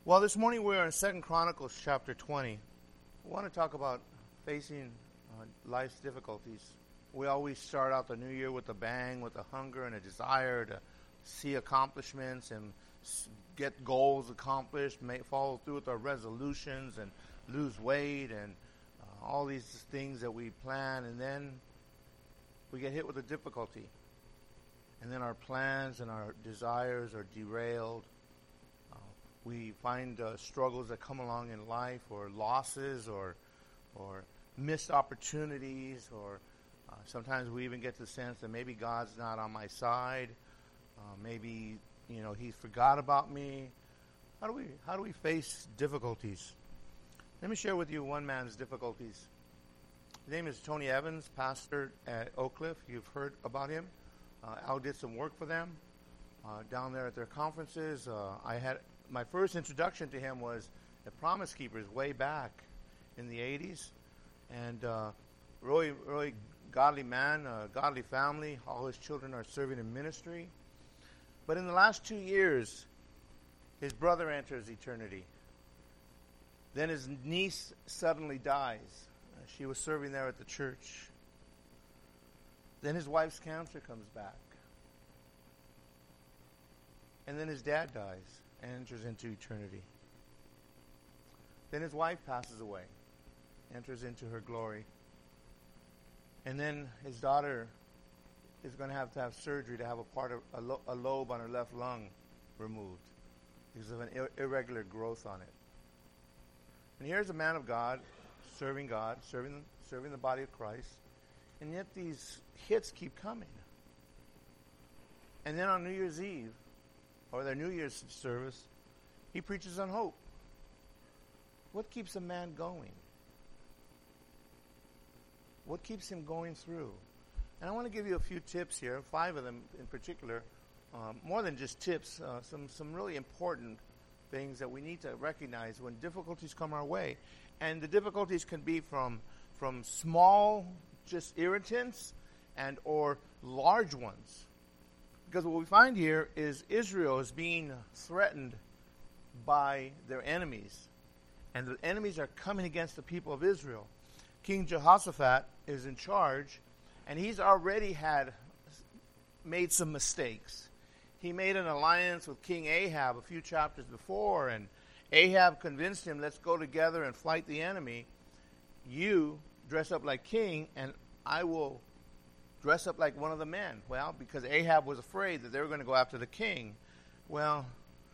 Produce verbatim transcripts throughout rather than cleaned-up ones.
Well, this morning we're in Second Chronicles chapter twenty. We want to talk about facing uh, life's difficulties. We always start out the new year with a bang, with a hunger and a desire to see accomplishments and get goals accomplished, make, follow through with our resolutions and lose weight and uh, all these things that we plan, and then we get hit with a difficulty. And then our plans and our desires are derailed. We find uh, struggles that come along in life, or losses, or or missed opportunities, or uh, sometimes we even get the sense that maybe God's not on my side. Uh, maybe you know He forgot about me. How do we how do we face difficulties? Let me share with you one man's difficulties. His name is Tony Evans, pastor at Oak Cliff. You've heard about him. Uh, Al did some work for them uh, down there at their conferences. Uh, I had. My first introduction to him was at Promise Keepers way back in the eighties. And uh, really, really godly man, uh, godly family. All his children are serving in ministry. But in the last two years, his brother enters eternity. Then his niece suddenly dies. Uh, she was serving there at the church. Then his wife's cancer comes back. And then his dad dies. Enters into eternity. Then his wife passes away, enters into her glory. And then his daughter is going to have to have surgery to have a part of a, lo- a lobe on her left lung removed because of an ir- irregular growth on it. And here's a man of God, serving God, serving serving the body of Christ, and yet these hits keep coming. And then on New Year's Eve, or their New Year's service, he preaches on hope. What keeps a man going? What keeps him going through? And I want to give you a few tips here, five of them in particular, um, more than just tips, uh, some, some really important things that we need to recognize when difficulties come our way. And the difficulties can be from, from small, just irritants, and or large ones. Because what we find here is Israel is being threatened by their enemies. And the enemies are coming against the people of Israel. King Jehoshaphat is in charge, and he's already had made some mistakes. He made an alliance with King Ahab a few chapters before, and Ahab convinced him, let's go together and fight the enemy. You dress up like king, and I will dress up like one of the men. Well, because Ahab was afraid that they were going to go after the king. Well,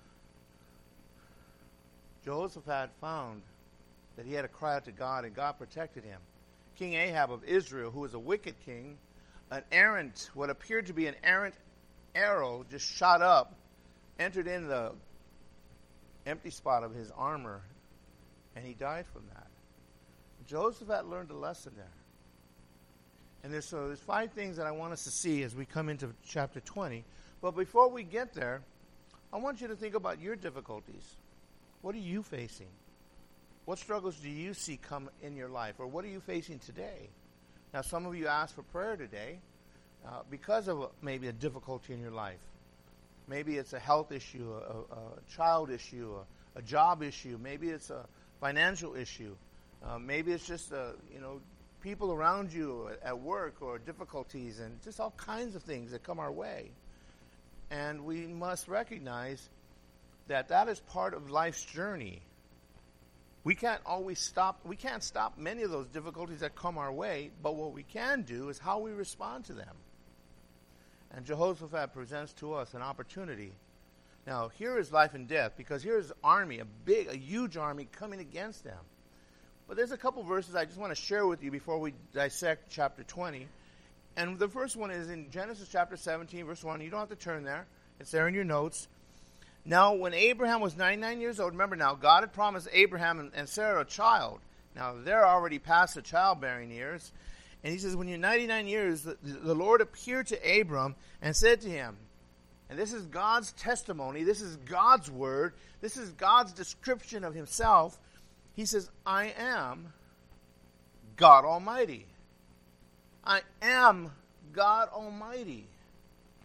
Jehoshaphat found that he had to cry out to God, and God protected him. King Ahab of Israel, who was a wicked king, an errant, what appeared to be an errant arrow just shot up, entered in the empty spot of his armor, and he died from that. Jehoshaphat learned a lesson there. And there's, so there's five things that I want us to see as we come into chapter twenty. But before we get there, I want you to think about your difficulties. What are you facing? What struggles do you see come in your life? Or what are you facing today? Now, some of you asked for prayer today uh, because of a, maybe a difficulty in your life. Maybe it's a health issue, a, a, a child issue, a, a job issue. Maybe it's a financial issue. Uh, maybe it's just a, you know, people around you at work, or difficulties, and just all kinds of things that come our way. And we must recognize that that is part of life's journey. We can't always stop, we can't stop many of those difficulties that come our way, but what we can do is how we respond to them. And Jehoshaphat presents to us an opportunity. Now, here is life and death, because here is an army, a big, a huge army coming against them. But there's a couple verses I just want to share with you before we dissect chapter twenty. And the first one is in Genesis chapter seventeen, verse one. You don't have to turn there. It's there in your notes. Now, when Abraham was ninety-nine years old, remember now, God had promised Abraham and, and Sarah a child. Now, they're already past the childbearing years. And he says, when you're ninety-nine years, the, the Lord appeared to Abram and said to him, and this is God's testimony, this is God's word, this is God's description of himself. He says, I am God Almighty. I am God Almighty.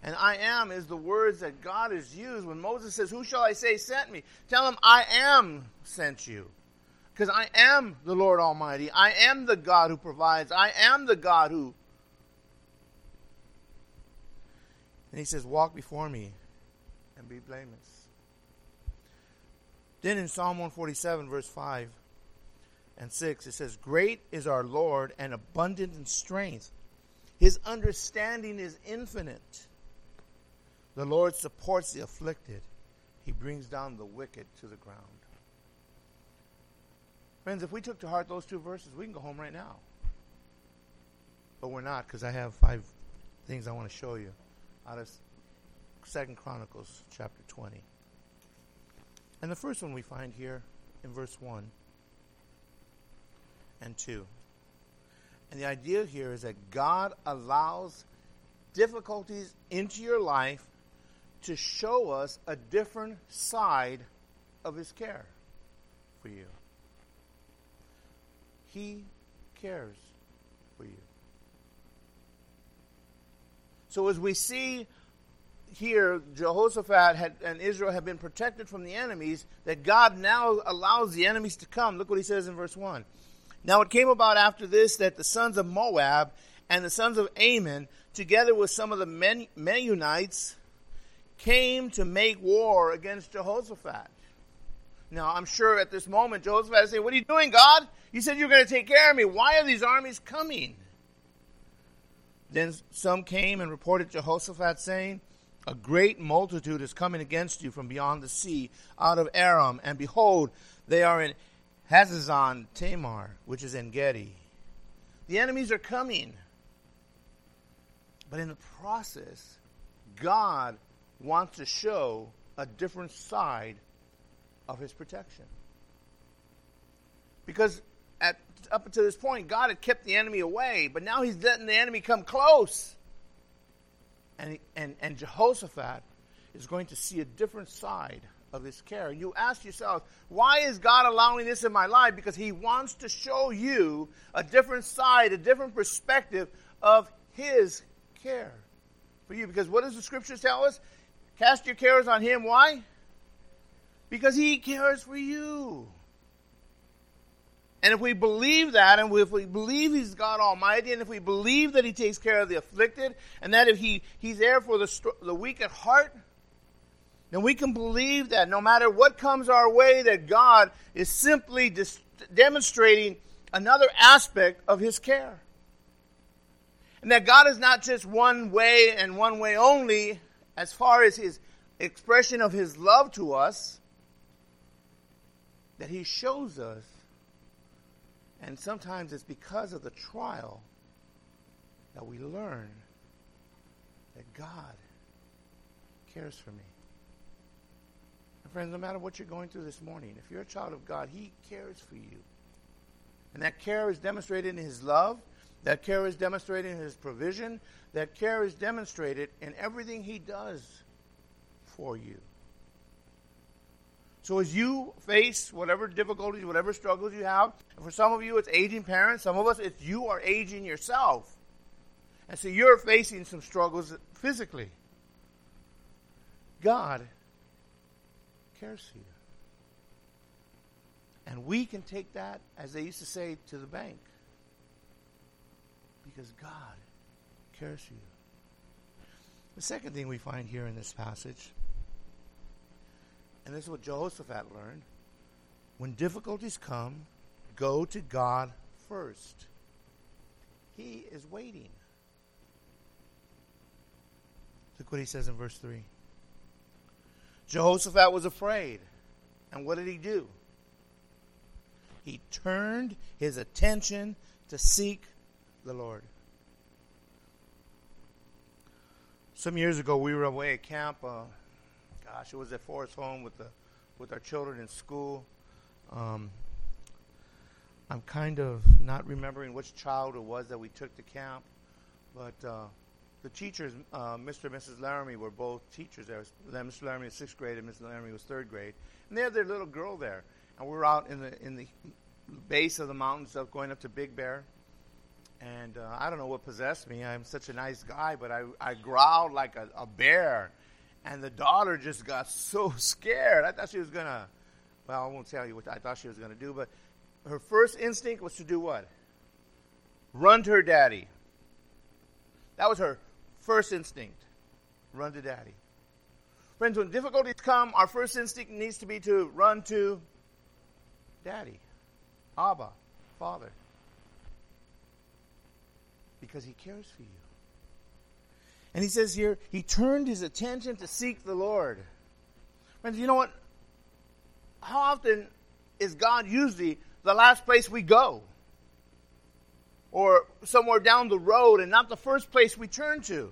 And I am is the words that God has used when Moses says, who shall I say sent me? Tell him, I am sent you. Because I am the Lord Almighty. I am the God who provides. I am the God who... And he says, walk before me and be blameless. Then in Psalm one forty-seven, verse five and six, it says, great is our Lord and abundant in strength. His understanding is infinite. The Lord supports the afflicted. He brings down the wicked to the ground. Friends, if we took to heart those two verses, we can go home right now. But we're not, because I have five things I want to show you out of Second Chronicles chapter twenty. And the first one we find here in verse one and two. And the idea here is that God allows difficulties into your life to show us a different side of his care for you. He cares for you. So as we see here, Jehoshaphat had, and Israel had been protected from the enemies, that God now allows the enemies to come. Look what he says in verse one. Now it came about after this that the sons of Moab and the sons of Ammon, together with some of the Men- Meunites, came to make war against Jehoshaphat. Now, I'm sure at this moment, Jehoshaphat is saying, what are you doing, God? You said you were going to take care of me. Why are these armies coming? Then some came and reported Jehoshaphat, saying, a great multitude is coming against you from beyond the sea, out of Aram, and behold, they are in Hazazon Tamar, which is En Gedi. The enemies are coming. But in the process, God wants to show a different side of his protection. Because at, up until this point, God had kept the enemy away, but now he's letting the enemy come close. And, and, and Jehoshaphat is going to see a different side of his care. And you ask yourself, why is God allowing this in my life? Because he wants to show you a different side, a different perspective of his care for you. Because what does the scriptures tell us? Cast your cares on him. Why? Because he cares for you. And if we believe that, and if we believe he's God Almighty, and if we believe that he takes care of the afflicted, and that if he, he's there for the, the weak at heart, then we can believe that no matter what comes our way, that God is simply dis- demonstrating another aspect of his care. And that God is not just one way and one way only as far as his expression of his love to us, that he shows us. And sometimes it's because of the trial that we learn that God cares for me. And friends, no matter what you're going through this morning, if you're a child of God, he cares for you. And that care is demonstrated in his love. That care is demonstrated in his provision. That care is demonstrated in everything he does for you. So as you face whatever difficulties, whatever struggles you have, and for some of you it's aging parents, some of us it's you are aging yourself. And so you're facing some struggles physically. God cares for you. And we can take that, as they used to say, to the bank. Because God cares for you. The second thing we find here in this passage, and this is what Jehoshaphat learned, when difficulties come, go to God first. He is waiting. Look what he says in verse three. Jehoshaphat was afraid. And what did he do? He turned his attention to seek the Lord. Some years ago, we were away at camp. Uh, gosh, it was at Forest Home with the with our children in school. Um, I'm kind of not remembering which child it was that we took to camp, but uh, the teachers, uh, Mister and Missus Laramie, were both teachers there. Mister Laramie was sixth grade, and Missus Laramie was third grade, and they had their little girl there. And we were out in the in the base of the mountains, up going up to Big Bear. And uh, I don't know what possessed me. I'm such a nice guy, but I, I growled like a, a bear. And the daughter just got so scared. I thought she was going to, well, I won't tell you what I thought she was going to do, but her first instinct was to do what? Run to her daddy. That was her first instinct. Run to daddy. Friends, when difficulties come, our first instinct needs to be to run to daddy, Abba, Father. Because he cares for you. And he says here, he turned his attention to seek the Lord. Friends, you know what? How often is God usually the last place we go? Or somewhere down the road and not the first place we turn to?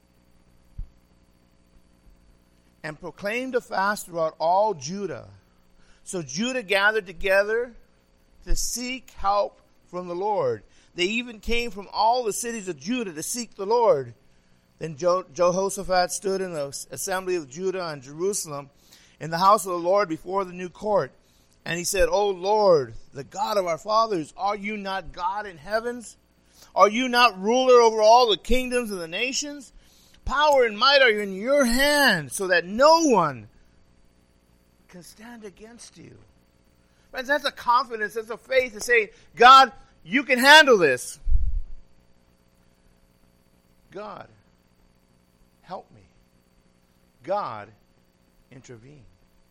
And proclaimed a fast throughout all Judah. So Judah gathered together to seek help from the Lord. They even came from all the cities of Judah to seek the Lord. Then Jo- Jehoshaphat stood in the assembly of Judah and Jerusalem in the house of the Lord before the new court. And he said, O Lord, the God of our fathers, are you not God in heavens? Are you not ruler over all the kingdoms of the nations? Power and might are in your hand, so that no one can stand against you. Friends, that's a confidence, that's a faith to say, God, you can handle this. God, help me. God, intervene.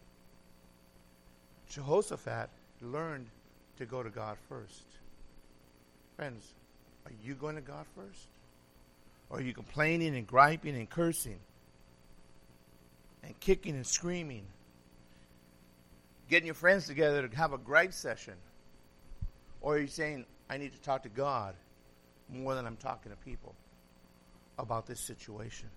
Jehoshaphat learned to go to God first. Friends, are you going to God first? Or are you complaining and griping and cursing and kicking and screaming? Getting your friends together to have a gripe session? Or are you saying, I need to talk to God more than I'm talking to people about this situation?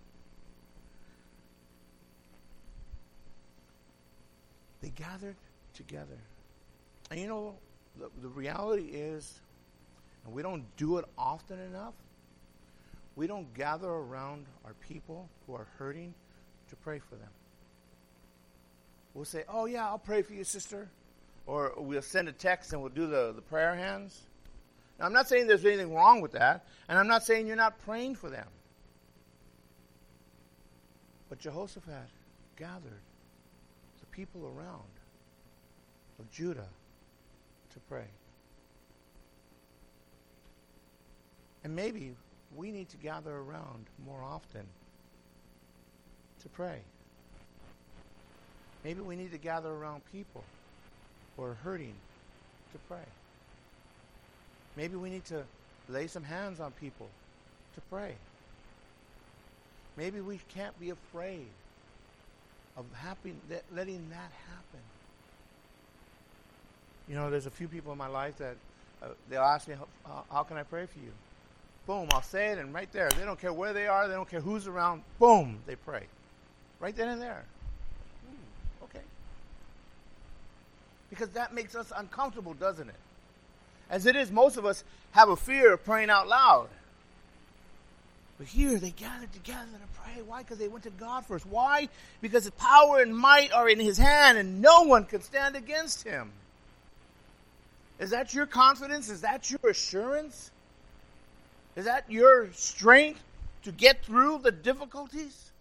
They gathered together. And you know, the, the reality is, and we don't do it often enough, we don't gather around our people who are hurting to pray for them. We'll say, oh yeah, I'll pray for you, sister. Or we'll send a text and we'll do the, the prayer hands. Now, I'm not saying there's anything wrong with that, and I'm not saying you're not praying for them. But Jehoshaphat gathered the people around of Judah to pray. And maybe we need to gather around more often to pray. Maybe we need to gather around people who are hurting to pray. Maybe we need to lay some hands on people to pray. Maybe we can't be afraid of happy, letting that happen. You know, there's a few people in my life that uh, they'll ask me, how, how can I pray for you? Boom, I'll say it, and right there, they don't care where they are, they don't care who's around, boom, they pray. Right then and there. Ooh, okay. Because that makes us uncomfortable, doesn't it? As it is, most of us have a fear of praying out loud. But here, they gathered together to pray. Why? Because they went to God first. Why? Because the power and might are in his hand, and no one can stand against him. Is that your confidence? Is that your assurance? Is that your strength to get through the difficulties?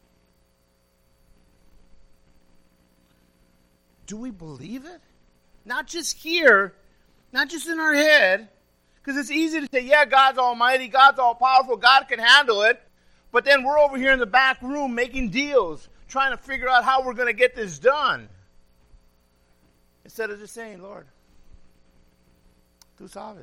Do we believe it? Not just here, not just in our head, because it's easy to say, yeah, God's almighty, God's all powerful, God can handle it, but then we're over here in the back room making deals, trying to figure out how we're going to get this done. Instead of just saying, Lord, tú sabes.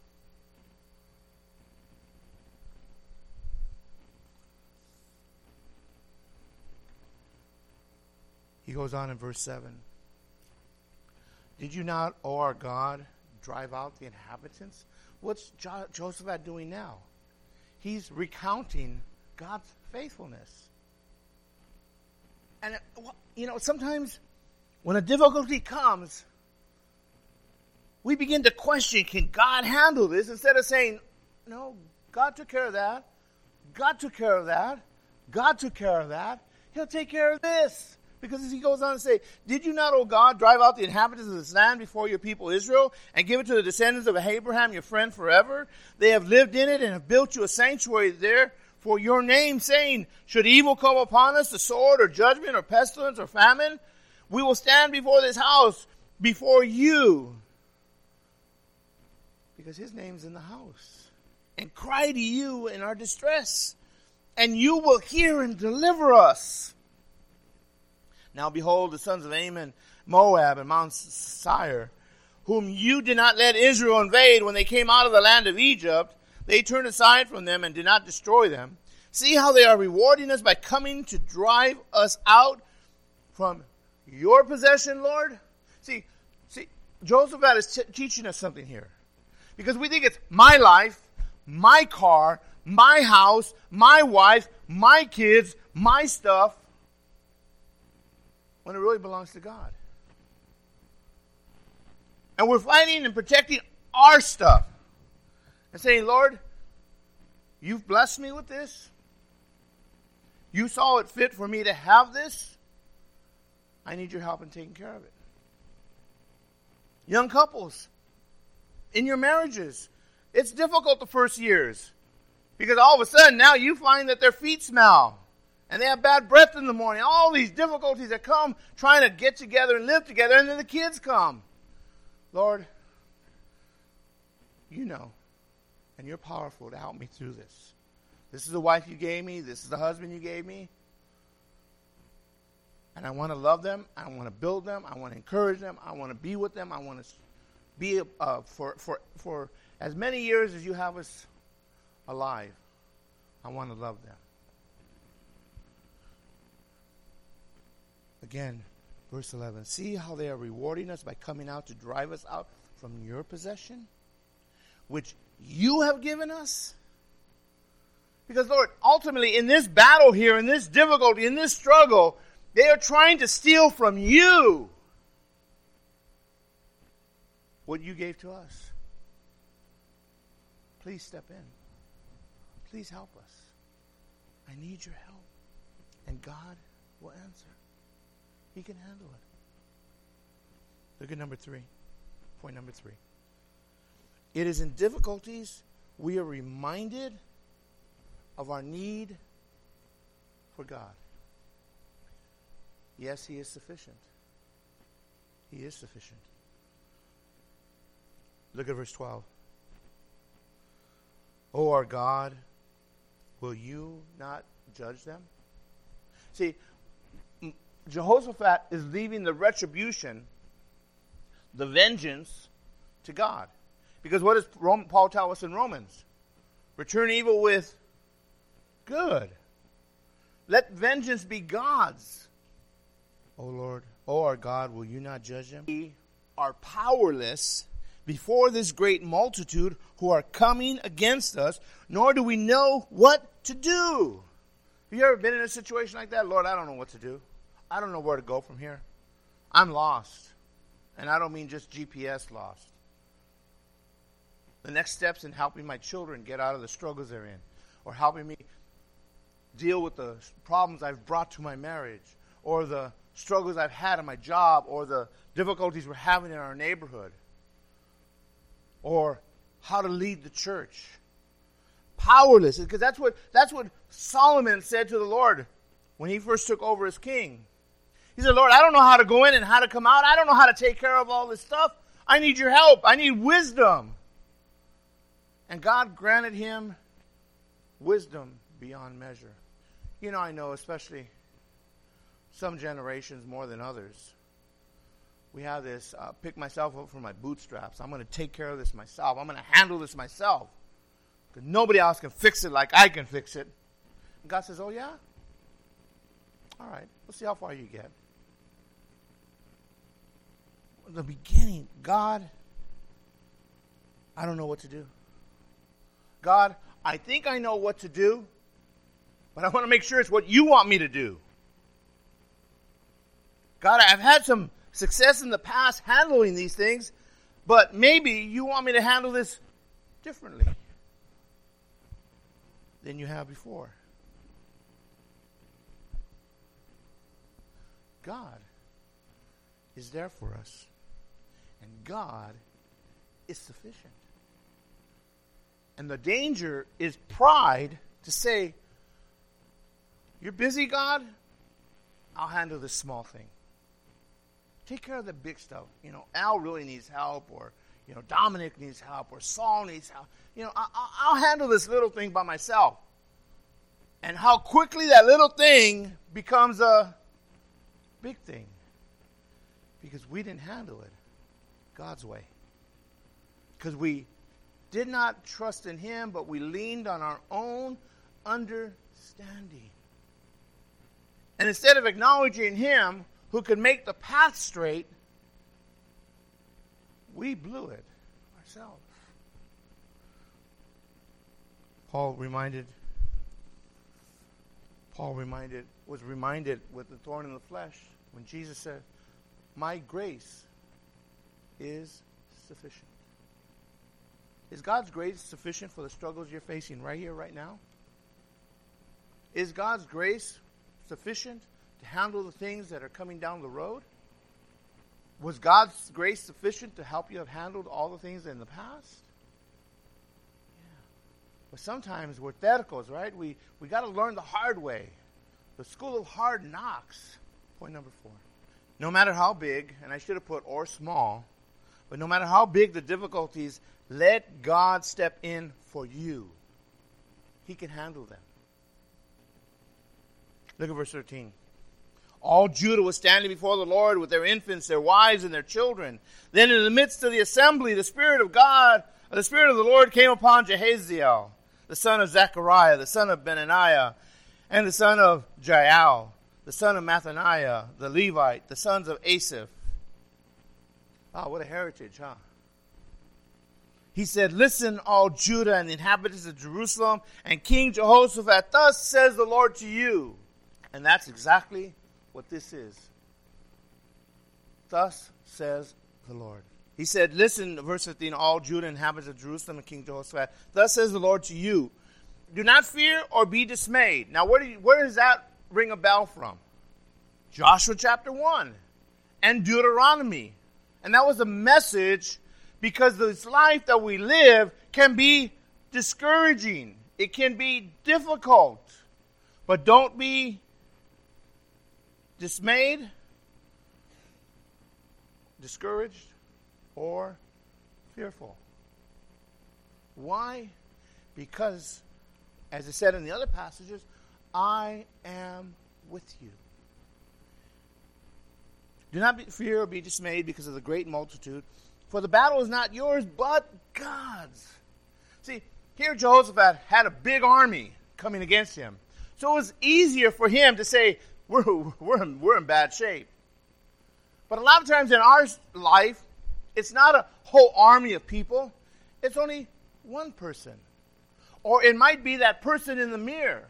He goes on in verse seven. Did you not, O our God, drive out the inhabitants? What's jo- Jehoshaphat doing now? He's recounting God's faithfulness. And, it, you know, sometimes when a difficulty comes, we begin to question, can God handle this? Instead of saying, no, God took care of that. God took care of that. God took care of that. He'll take care of this. Because he goes on to say, did you not, O God, drive out the inhabitants of this land before your people Israel and give it to the descendants of Abraham, your friend, forever? They have lived in it and have built you a sanctuary there for your name, saying, should evil come upon us, the sword or judgment or pestilence or famine, we will stand before this house, before you. Because his name's in the house. And cry to you in our distress. And you will hear and deliver us. Now behold, the sons of Ammon, Moab, and Mount Seir, whom you did not let Israel invade when they came out of the land of Egypt, they turned aside from them and did not destroy them. See how they are rewarding us by coming to drive us out from your possession, Lord? See, see, Jehoshaphat is t- teaching us something here. Because we think it's my life, my car, my house, my wife, my kids, my stuff, when it really belongs to God. And we're fighting and protecting our stuff. And saying, Lord, you've blessed me with this. You saw it fit for me to have this. I need your help in taking care of it. Young couples, in your marriages, it's difficult the first years. Because all of a sudden, now you find that their feet smell. And they have bad breath in the morning. All these difficulties that come trying to get together and live together. And then the kids come. Lord, you know. And you're powerful to help me through this. This is the wife you gave me. This is the husband you gave me. And I want to love them. I want to build them. I want to encourage them. I want to be with them. I want to be uh, for, for, for as many years as you have us alive. I want to love them. Again, verse eleven. See how they are rewarding us by coming out to drive us out from your possession, which you have given us? Because, Lord, ultimately in this battle here, in this difficulty, in this struggle, they are trying to steal from you what you gave to us. Please step in. Please help us. I need your help. And God will answer. He can handle it. Look at number three. Point number three. It is in difficulties we are reminded of our need for God. Yes, He is sufficient. He is sufficient. Look at verse twelve. O our God, will you not judge them? See, Jehoshaphat is leaving the retribution, the vengeance, to God. Because what does Paul tell us in Romans? Return evil with good. Let vengeance be God's. O Lord, O our God, will you not judge them? We are powerless before this great multitude who are coming against us, nor do we know what to do. Have you ever been in a situation like that? Lord, I don't know what to do. I don't know where to go from here. I'm lost. And I don't mean just G P S lost. The next steps in helping my children get out of the struggles they're in, or helping me deal with the problems I've brought to my marriage, or the struggles I've had in my job, or the difficulties we're having in our neighborhood, or how to lead the church. Powerless, because that's what that's what Solomon said to the Lord when he first took over as king. He said, Lord, I don't know how to go in and how to come out. I don't know how to take care of all this stuff. I need your help. I need wisdom. And God granted him wisdom beyond measure. You know, I know, especially some generations more than others, we have this, uh, pick myself up from my bootstraps. I'm going to take care of this myself. I'm going to handle this myself. Because nobody else can fix it like I can fix it. And God says, oh yeah? All right, let's see how far you get. In the beginning, God, I don't know what to do. God, I think I know what to do, but I want to make sure it's what you want me to do. God, I've had some success in the past handling these things, but maybe you want me to handle this differently than you have before. God is there for us. And God is sufficient. And the danger is pride to say, you're busy, God? I'll handle this small thing. Take care of the big stuff. You know, Al really needs help, or, you know, Dominic needs help, or Saul needs help. You know, I, I, I'll handle this little thing by myself. And how quickly that little thing becomes a big thing. Because we didn't handle it God's way. Because we did not trust in Him, but we leaned on our own understanding. And instead of acknowledging Him, who could make the path straight, we blew it ourselves. Paul reminded, Paul reminded, was reminded with the thorn in the flesh when Jesus said, my grace is sufficient. Is God's grace sufficient for the struggles you're facing right here, right now? Is God's grace sufficient to handle the things that are coming down the road? Was God's grace sufficient to help you have handled all the things in the past? Yeah. But sometimes we're theatricals, right? We we got to learn the hard way. The school of hard knocks. Point number four. No matter how big, and I should have put or small, but no matter how big the difficulties, let God step in for you. He can handle them. Look at verse thirteen. All Judah was standing before the Lord with their infants, their wives, and their children. Then in the midst of the assembly, the Spirit of God, the Spirit of the Lord came upon Jehaziel, the son of Zechariah, the son of Benaniah, and the son of Jael, the son of Mathaniah, the Levite, the sons of Asaph. Ah, what a heritage, huh? He said, listen, all Judah and the inhabitants of Jerusalem, and King Jehoshaphat, thus says the Lord to you. And that's exactly what this is. Thus says the Lord. He said, listen, verse fifteen, all Judah and inhabitants of Jerusalem and King Jehoshaphat, thus says the Lord to you, do not fear or be dismayed. Now, where, do you, where does that ring a bell from? Joshua chapter one and Deuteronomy. And that was a message because this life that we live can be discouraging. It can be difficult. But don't be dismayed, discouraged, or fearful. Why? Because, as I said in the other passages, I am with you. Do not be, fear or be dismayed because of the great multitude, for the battle is not yours, but God's. See, here Jehoshaphat had a big army coming against him. So it was easier for him to say, we're, we're, in, we're in bad shape. But a lot of times in our life, it's not a whole army of people. It's only one person. Or it might be that person in the mirror.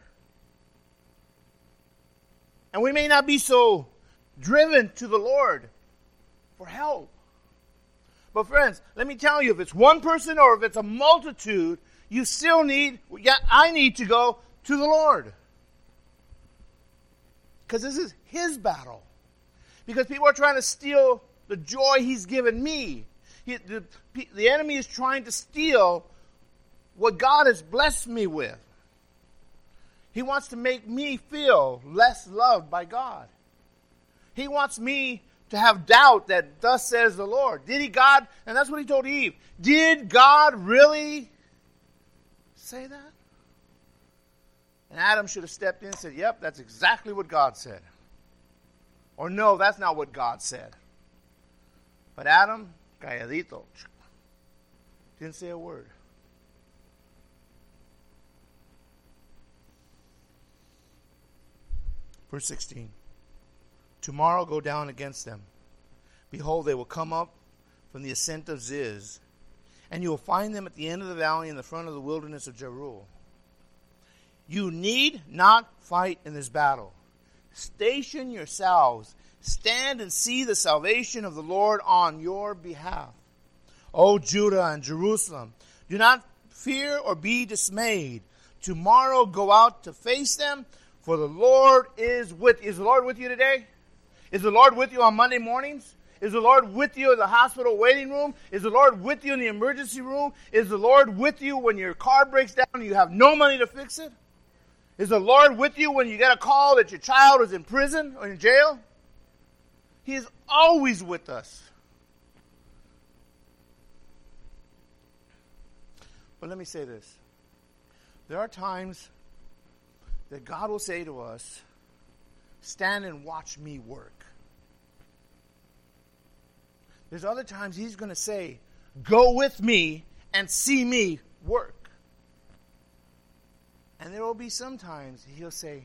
And we may not be so driven to the Lord for help. But friends, let me tell you, if it's one person or if it's a multitude, you still need, yeah, I need to go to the Lord. Because this is His battle. Because people are trying to steal the joy He's given me. He, the, the enemy is trying to steal what God has blessed me with. He wants to make me feel less loved by God. He wants me to have doubt that thus says the Lord. Did He, God, and that's what He told Eve, did God really say that? And Adam should have stepped in and said, yep, that's exactly what God said. Or no, that's not what God said. But Adam, calladito, didn't say a word. Verse sixteen. Tomorrow go down against them. Behold, they will come up from the ascent of Ziz, and you will find them at the end of the valley in the front of the wilderness of Jeruel. You need not fight in this battle. Station yourselves. Stand and see the salvation of the Lord on your behalf. O Judah and Jerusalem, do not fear or be dismayed. Tomorrow go out to face them, for the Lord is with you. Is the Lord with you today? Is the Lord with you on Monday mornings? Is the Lord with you in the hospital waiting room? Is the Lord with you in the emergency room? Is the Lord with you when your car breaks down and you have no money to fix it? Is the Lord with you when you get a call that your child is in prison or in jail? He is always with us. But let me say this. There are times that God will say to us, stand and watch me work. There's other times he's going to say, go with me and see me work. And there will be some times he'll say,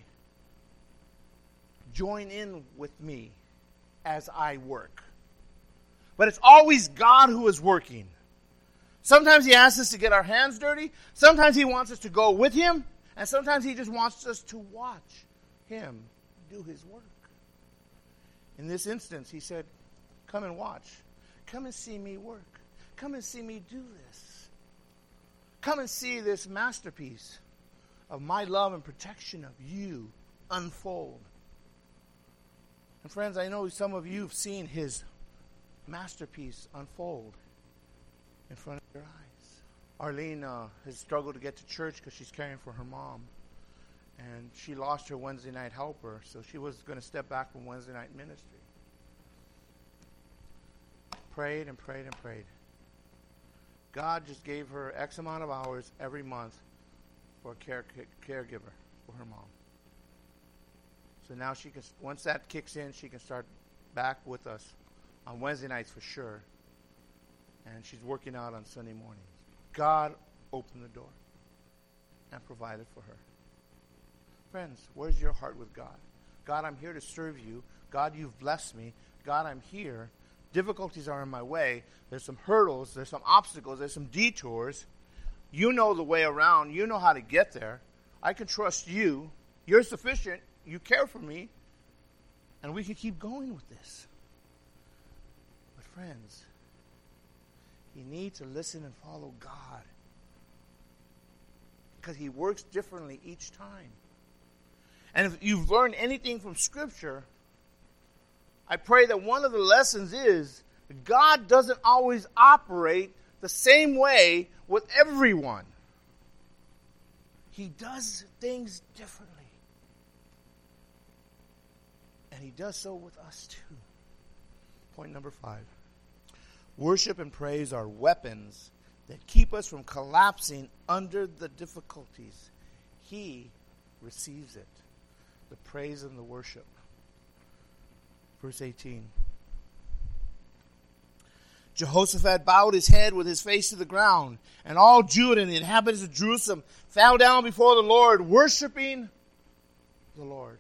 join in with me as I work. But it's always God who is working. Sometimes he asks us to get our hands dirty. Sometimes he wants us to go with him. And sometimes he just wants us to watch him do his work. In this instance, he said, come and watch. Come and see me work. Come and see me do this. Come and see this masterpiece of my love and protection of you unfold. And friends, I know some of you have seen his masterpiece unfold in front of your eyes. Arlene uh, has struggled to get to church because she's caring for her mom. And she lost her Wednesday night helper, so she was going to step back from Wednesday night ministry. Prayed and prayed and prayed. God just gave her X amount of hours every month for a care, caregiver for her mom. So now she can, once that kicks in, she can start back with us on Wednesday nights for sure. And she's working out on Sunday mornings. God opened the door and provided for her. Friends, where's your heart with God? God, I'm here to serve you. God, you've blessed me. God, I'm here. Difficulties are in my way. There's some hurdles. There's some obstacles. There's some detours. You know the way around. You know how to get there. I can trust you. You're sufficient. You care for me. And we can keep going with this. But friends, you need to listen and follow God. Because he works differently each time. And if you've learned anything from Scripture, I pray that one of the lessons is God doesn't always operate the same way with everyone. He does things differently. And he does so with us too. Point number five. Worship and praise are weapons that keep us from collapsing under the difficulties. He receives it. The praise and the worship. Verse eighteen. Jehoshaphat bowed his head with his face to the ground, and all Judah and the inhabitants of Jerusalem fell down before the Lord, worshiping the Lord.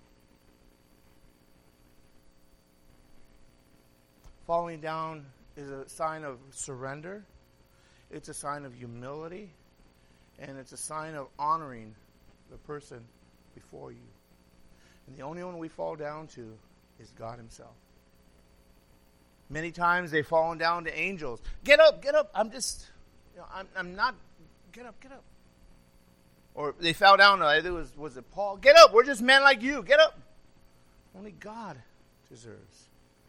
Falling down is a sign of surrender. It's a sign of humility. And it's a sign of honoring the person before you. And the only one we fall down to is God himself. Many times they've fallen down to angels. Get up, get up. I'm just, you know, I'm, I'm not, get up, get up. Or they fell down to, I think it was, was it Paul? Get up, we're just men like you. Get up. Only God deserves.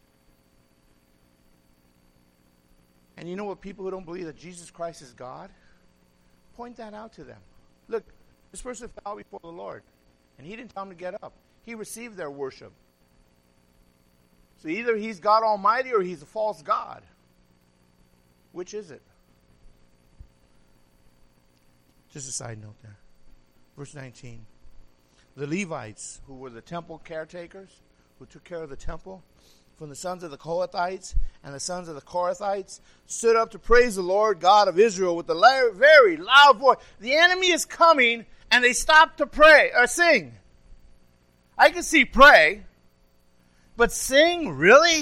And you know what, people who don't believe that Jesus Christ is God, point that out to them. Look, this person fell before the Lord, and he didn't tell them to get up. He received their worship. So either he's God Almighty or he's a false God. Which is it? Just a side note there. Verse nineteen. The Levites, who were the temple caretakers, who took care of the temple, from the sons of the Kohathites and the sons of the Korathites, stood up to praise the Lord God of Israel with a very loud voice. The enemy is coming, and they stop to pray or sing. I can see pray, but sing, really?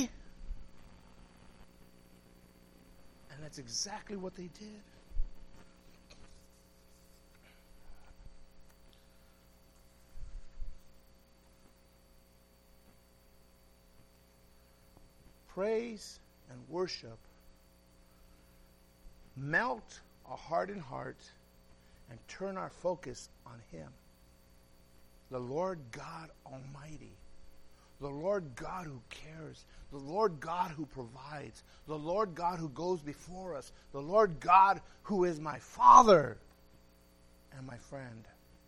And that's exactly what they did. Praise and worship melt a hardened heart and turn our focus on him. The Lord God Almighty, the Lord God who cares, the Lord God who provides, the Lord God who goes before us, the Lord God who is my Father and my friend.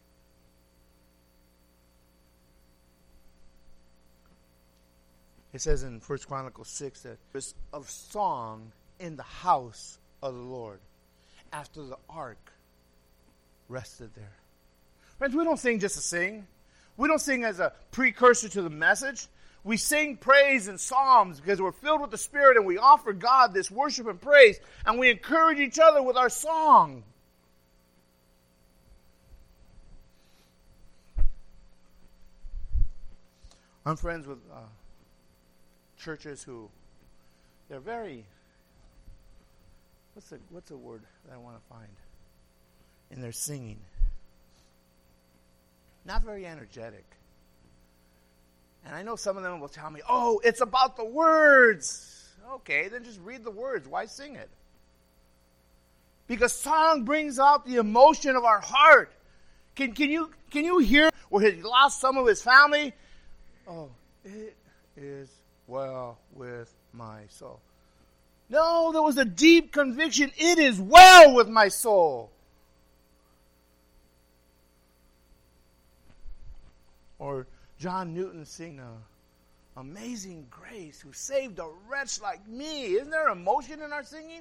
It says in First Chronicles six that there's a song in the house of the Lord after the ark rested there. Friends, we don't sing just to sing. We don't sing as a precursor to the message. We sing praise and psalms because we're filled with the Spirit and we offer God this worship and praise, and we encourage each other with our song. I'm friends with uh, churches who, they're very, what's a, what's a word that I want to find? In their singing. Not very energetic. And I know some of them will tell me, oh, it's about the words. Okay, then just read the words. Why sing it? Because song brings out the emotion of our heart. Can, can, you, can you hear where he lost some of his family? Oh, it is well with my soul. No, there was a deep conviction. It is well with my soul. Or John Newton sing uh, Amazing Grace, who saved a wretch like me. Isn't there emotion in our singing?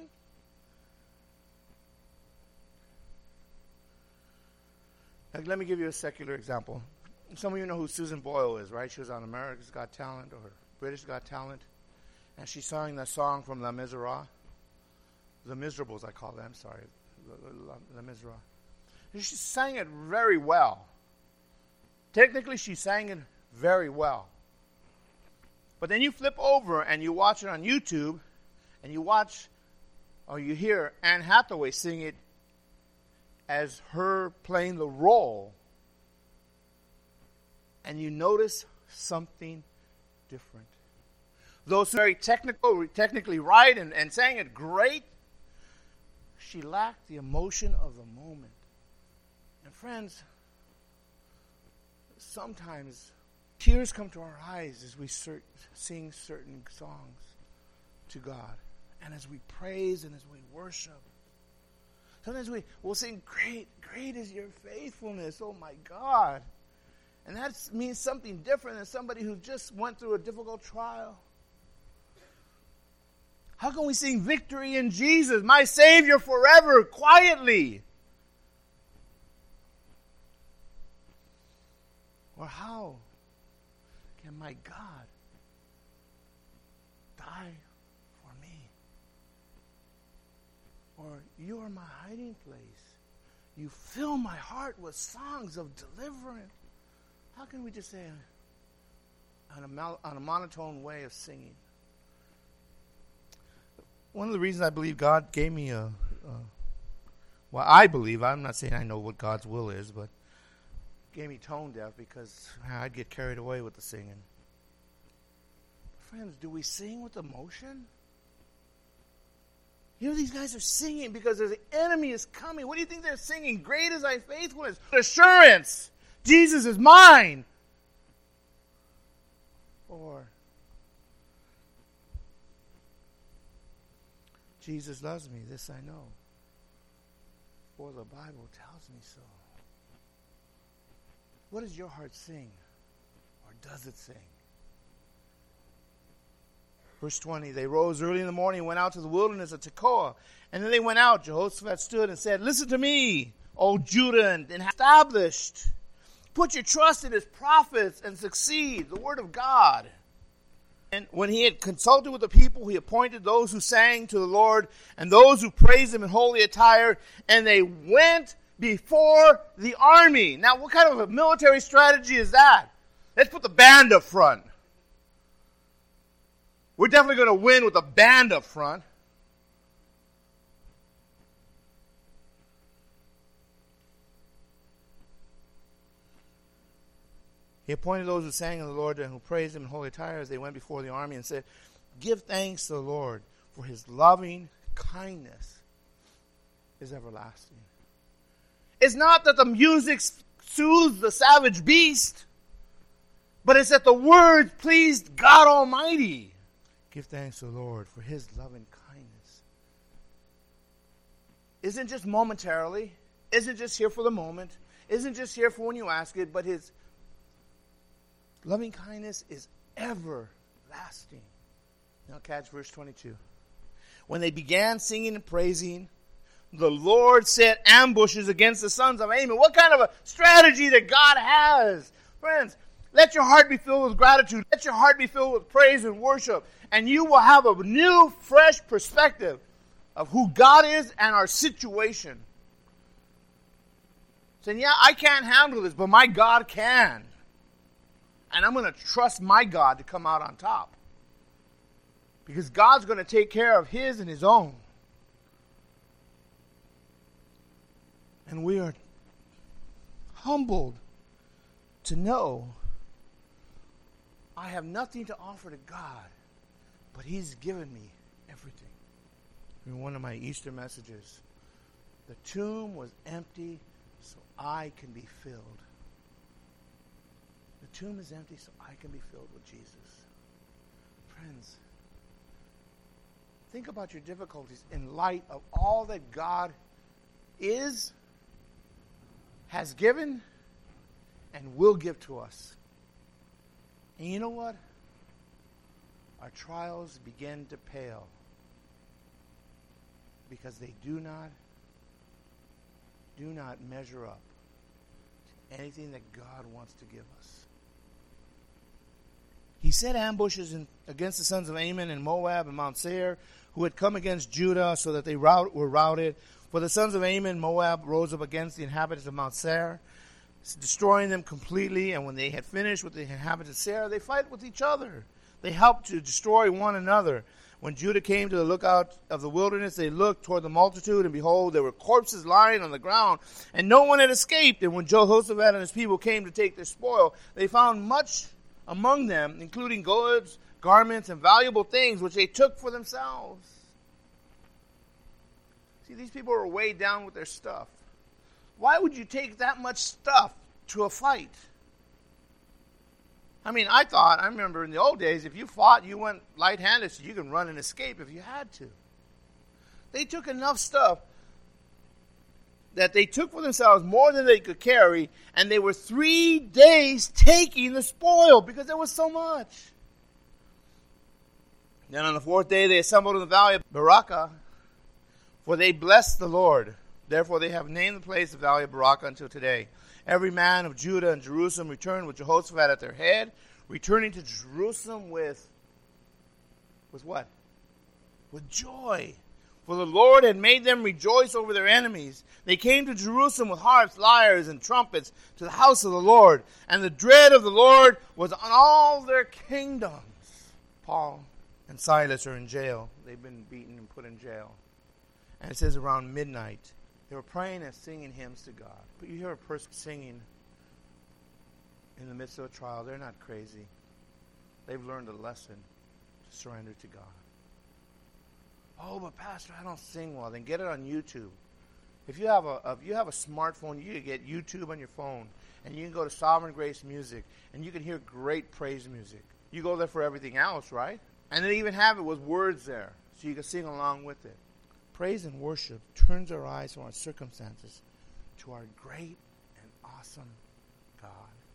Like, let me give you a secular example. Some of you know who Susan Boyle is, right? She was on America's Got Talent or British Got Talent. And she sang that song from Les Miserables. The Miserables, I call them, sorry. Les Miserables. And she sang it very well. Technically, she sang it very well. But then you flip over and you watch it on YouTube, and you watch, or you hear Anne Hathaway sing it as her playing the role, and you notice something different. Those very technical, technically right and, and sang it great, she lacked the emotion of the moment. And friends, sometimes tears come to our eyes as we cert- sing certain songs to God, and as we praise and as we worship. Sometimes we will sing, great, great is your faithfulness, oh my God. And that means something different than somebody who just went through a difficult trial. How can we sing victory in Jesus, my Savior forever, quietly? Or how can my God die for me? Or you are my hiding place. You fill my heart with songs of deliverance. How can we just say on a, mal- on a monotone way of singing? One of the reasons I believe God gave me a, a, well, I believe, I'm not saying I know what God's will is, but gave me tone deaf because I'd get carried away with the singing. Friends, do we sing with emotion? You know, these guys are singing because the enemy is coming. What do you think they're singing? Great is thy faithfulness. Assurance. Jesus is mine. Or Jesus loves me. This I know. For the Bible tells me so. What does your heart sing? Or does it sing? Verse twenty, they rose early in the morning and went out to the wilderness of Tekoa. And then they went out. Jehoshaphat stood and said, listen to me, O Judah, and established. Put your trust in his prophets and succeed, the word of God. And when he had consulted with the people, he appointed those who sang to the Lord and those who praised him in holy attire. And they went before the army. Now, what kind of a military strategy is that? Let's put the band up front. We're definitely going to win with a band up front. He appointed those who sang in the Lord and who praised him in holy attire as they went before the army and said, give thanks to the Lord, for his loving kindness is everlasting. It's not that the music soothes the savage beast. But it's that the words pleased God Almighty. Give thanks to the Lord for his loving kindness. Isn't just momentarily, isn't just here for the moment, isn't just here for when you ask it, but his loving kindness is everlasting. Now catch verse twenty-two. When they began singing and praising, the Lord set ambushes against the sons of Ammon. What kind of a strategy that God has? Friends, let your heart be filled with gratitude. Let your heart be filled with praise and worship. And you will have a new, fresh perspective of who God is and our situation. Saying, yeah, I can't handle this, but my God can. And I'm going to trust my God to come out on top. Because God's going to take care of his and his own. And we are humbled to know I have nothing to offer to God, but he's given me everything. In one of my Easter messages, the tomb was empty so I can be filled. The tomb is empty so I can be filled with Jesus. Friends, think about your difficulties in light of all that God is, has given, and will give to us. And you know what? Our trials begin to pale because they do not, do not measure up to anything that God wants to give us. He set ambushes in, against the sons of Ammon and Moab and Mount Seir, who had come against Judah, so that they rout, were routed. For the sons of Ammon and Moab rose up against the inhabitants of Mount Seir, destroying them completely. And when they had finished with the inhabitants of Seir, they fight with each other. They helped to destroy one another. When Judah came to the lookout of the wilderness, they looked toward the multitude, and behold, there were corpses lying on the ground, and no one had escaped. And when Jehoshaphat and his people came to take their spoil, they found much among them, including goods, garments, and valuable things, which they took for themselves. See, these people are weighed down with their stuff. Why would you take that much stuff to a fight? I mean, I thought, I remember in the old days, if you fought, you went light-handed so you can run and escape if you had to. They took enough stuff that they took for themselves more than they could carry, and they were three days taking the spoil because there was so much. Then on the fourth day they assembled in the valley of Barakah, for they blessed the Lord. Therefore they have named the place the valley of Barakah until today. Every man of Judah and Jerusalem returned with Jehoshaphat at their head, returning to Jerusalem with, with what? With joy. For the Lord had made them rejoice over their enemies. They came to Jerusalem with harps, lyres, and trumpets to the house of the Lord. And the dread of the Lord was on all their kingdoms. Paul and Silas are in jail. They've been beaten and put in jail. And it says around midnight, they were praying and singing hymns to God. But you hear a person singing in the midst of a trial, they're not crazy. They've learned a lesson to surrender to God. Oh, but Pastor, I don't sing well. Then get it on YouTube. If you have a if you have a smartphone, you can get YouTube on your phone, and you can go to Sovereign Grace Music, and you can hear great praise music. You go there for everything else, right? And they even have it with words there, so you can sing along with it. Praise and worship turns our eyes from our circumstances to our great and awesome God.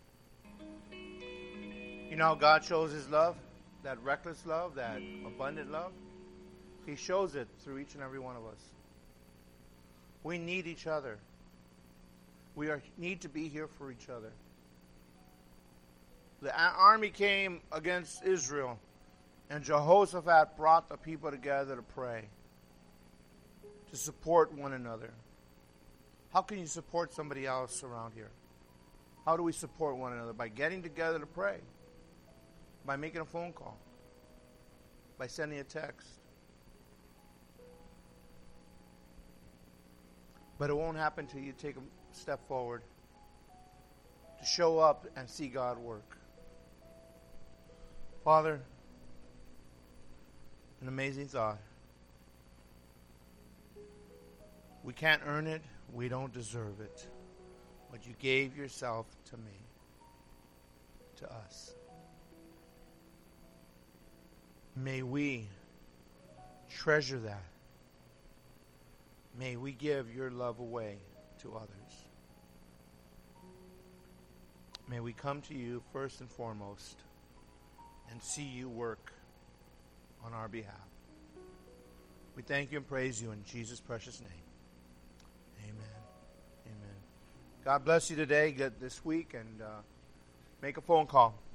You know how God shows his love? That reckless love, that abundant love? He shows it through each and every one of us. We need each other. We are, need to be here for each other. The army came against Israel, and Jehoshaphat brought the people together to pray, to support one another. How can you support somebody else around here? How do we support one another? By getting together to pray, by making a phone call, by sending a text. But it won't happen until you take a step forward to show up and see God work. Father, an amazing thought. We can't earn it. We don't deserve it. But you gave yourself to me, to us. May we treasure that. May we give your love away to others. May we come to you first and foremost and see you work on our behalf. We thank you and praise you in Jesus' precious name. Amen. Amen. God bless you today, get this week, and uh, make a phone call.